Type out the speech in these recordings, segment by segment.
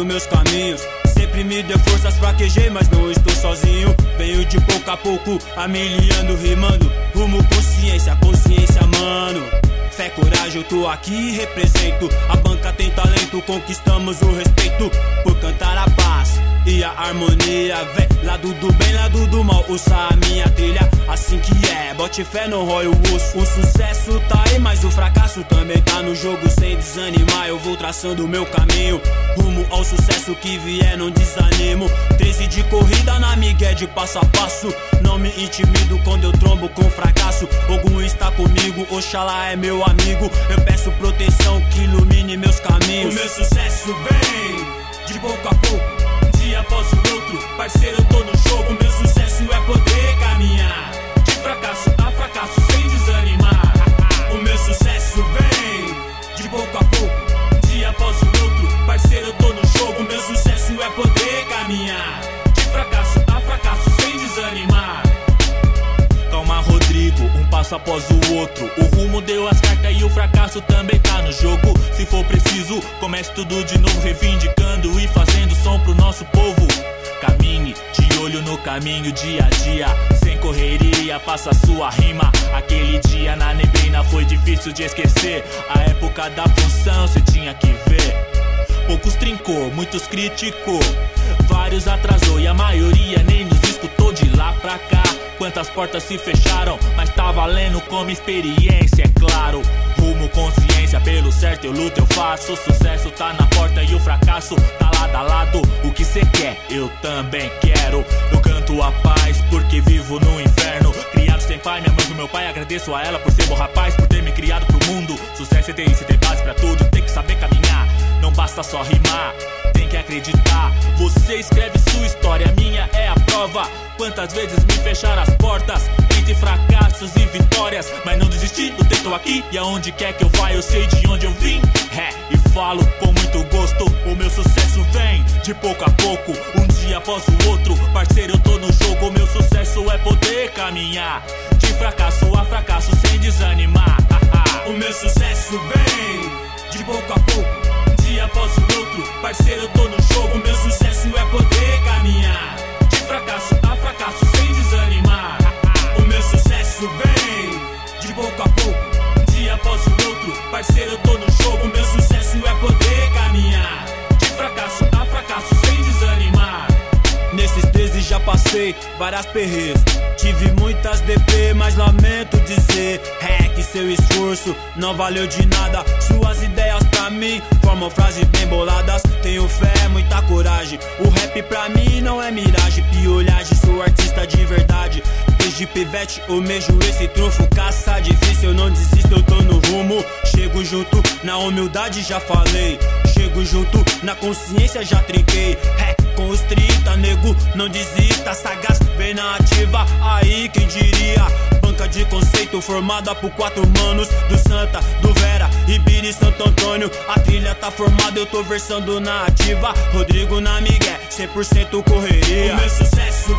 seguindo meus caminhos. Sempre me deu forças, fraquejei, mas não estou sozinho. Venho de pouco a pouco, amiliando, rimando. Rumo consciência, consciência, mano. Fé, coragem, eu tô aqui e represento. A banca tem talento, conquistamos o respeito por cantar a paz e a harmonia, véi. Lado do bem, lado do mal, ouça a minha trilha, assim que é, bote fé, não rói o osso. O sucesso tá aí, mas o fracasso também tá no jogo. Sem desanimar, eu vou traçando o meu caminho rumo ao sucesso que vier, não desanimo. 13 de corrida na migué de passo a passo. Não me intimido quando eu trombo com fracasso. Ogum está comigo, Oxalá é meu amigo. Eu peço proteção que ilumine meus caminhos. O meu sucesso vem de pouco a pouco, dia após o outro, parceiro, eu tô no jogo. Meu sucesso é poder caminhar de fracasso a fracasso sem desanimar. O meu sucesso vem de pouco a pouco, dia após o outro, parceiro, eu tô no jogo. Meu sucesso é poder caminhar de fracasso a fracasso sem desanimar. Calma, Rodrigo, um passo após o outro. O rumo deu as cartas e o fracasso também tá no jogo. Se for preciso, comece tudo de novo, reivindicando e fazendo som pro nosso povo. Caminhe de olho no caminho, dia a dia, sem correria, faça sua rima. Aquele dia na neblina foi difícil de esquecer. A época da função cê tinha que ver. Poucos trincou, muitos criticou, vários atrasou e a maioria nem nos escutou. De lá pra cá, quantas portas se fecharam, mas tá valendo como experiência, é claro. Rumo consciência, pelo certo eu luto, eu faço. O sucesso tá na porta e o fracasso tá lado a lado. O que cê quer, eu também quero. Eu canto a paz porque vivo no inferno. Criado sem pai, minha mãe do meu pai, agradeço a ela por ser bom rapaz, por ter me criado pro mundo. Sucesso é ter isso, ter base pra tudo, tem que saber caminhar. Não basta só rimar, tem que acreditar. Você escreve sua história, minha é a prova. Quantas vezes me fecharam as portas entre fracassos e vitórias, mas não desisti, eu tô aqui e aonde quer que eu vá eu sei de onde eu vim. E falo com muito gosto, o meu sucesso vem de pouco a pouco, um dia após o outro, parceiro, eu tô no jogo. O meu sucesso é poder caminhar de fracasso a fracasso sem desanimar. O meu sucesso vem de pouco a pouco, dia após o outro, parceiro, eu tô no jogo. Meu sucesso é poder caminhar de fracasso a fracasso sem desanimar. O meu sucesso vem de pouco a pouco, dia após o outro, parceiro, eu tô no jogo. Meu sucesso é poder caminhar de fracasso a fracasso sem desanimar. Nesses 13 já passei várias perreias, tive muitas DP, mas lamento dizer que seu esforço não valeu de nada. Suas ideias pra mim formam frases bem boladas. Tenho fé, muita coragem, o rap pra mim não é miragem, piolhagem, sou artista de verdade. Desde pivete eu mejo esse trunfo, caça difícil, eu não desisto, eu tô no rumo. Chego junto na humildade, já falei. Chego junto na consciência, já trinquei. Com os 30, nego, não desista, sagaz, vem na ativa, aí quem diria. Banca de conceito formada por 4 manos, do Santa, do Vera, Ibira e Santo Antônio. A trilha tá formada, eu tô versando na ativa. Rodrigo na migué, 100% correria. O meu sucesso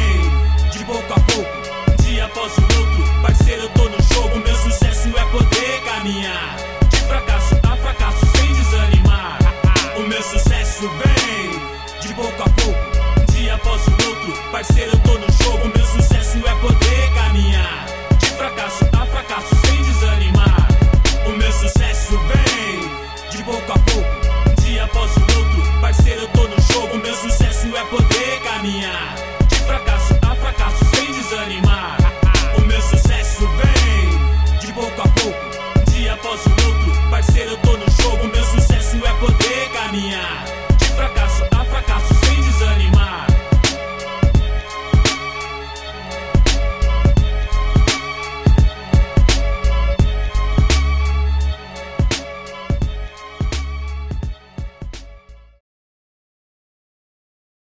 vem de pouco a pouco, dia após o outro, parceiro, eu tô no jogo. Meu sucesso é poder caminhar de fracasso a fracasso sem desanimar. O meu sucesso vem de pouco a pouco, dia após o outro, parceiro, eu tô no jogo. Meu sucesso é poder caminhar de fracasso a fracasso sem desanimar. O meu sucesso vem de pouco a pouco, dia após o outro, parceiro, eu tô no jogo. Meu sucesso é poder caminhar